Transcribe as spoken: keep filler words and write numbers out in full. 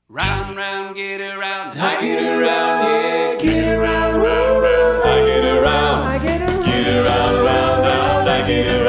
Round, round, get around. I get around, yeah, get around, round, round. I get around, I get around, get around, round, round. I get around.